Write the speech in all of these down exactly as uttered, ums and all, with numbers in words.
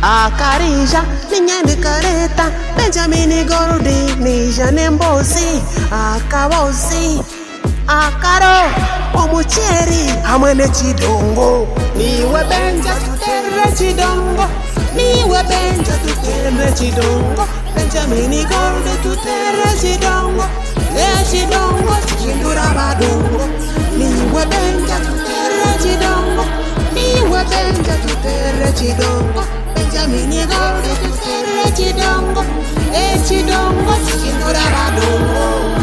Akarija ninyandi kareta Benjamin Gordy nija nembozi akabozi akaro omucheri hamwe n'ekidongo niwe benja tutere chidongo niwe benja tutere chidongo Benjamin Gordy tutere chidongo echidongo chihindura badongo niwe benja tutere chidongo niwe benja tutere chidongo Benjamin Gordy tutere chidongo echidongo chihindura badongo.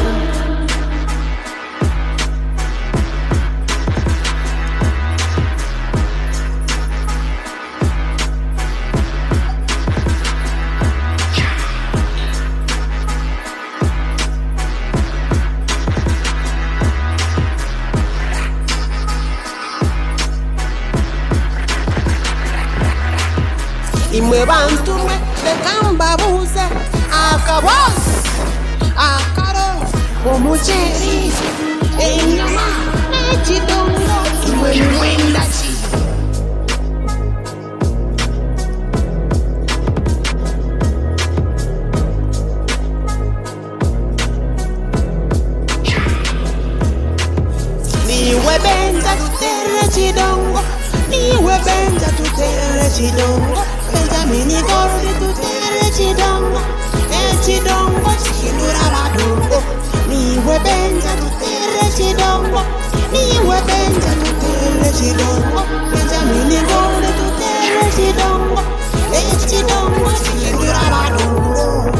Imwe bantu mwe bekamba buze akabozi akaro omucheri enyama n'ekidongo imwe mwenda ki niwe benja tutere chidongo niwe benja tutere chidongo Benjamin Gordy tutere chidongo echidongo chihindura badongo niwe benja tutere chidongo niwe benja tutere chidongo Benjamin Gordy tutere chidongo echidongo chihindura badongo.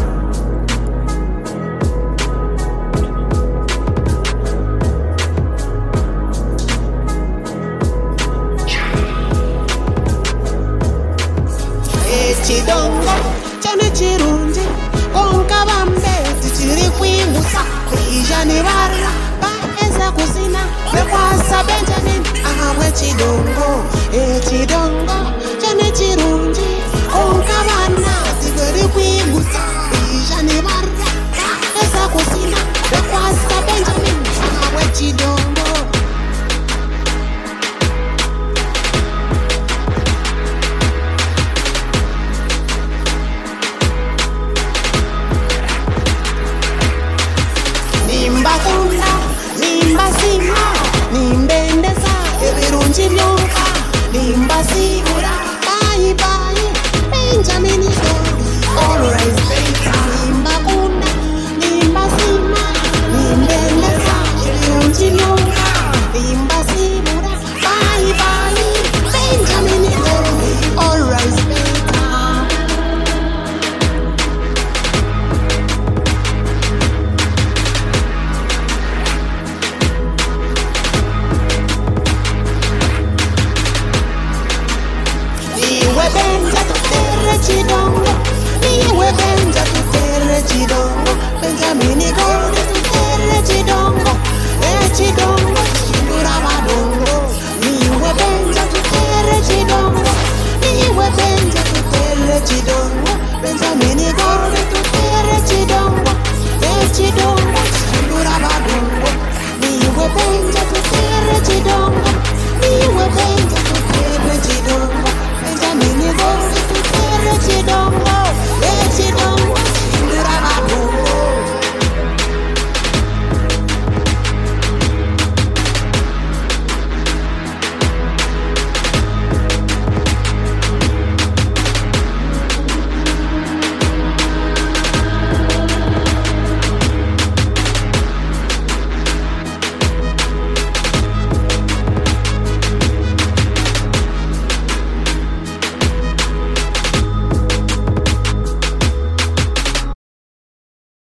Chidongo chane chirunji konka bambe tichiri kwingusa kwijani barra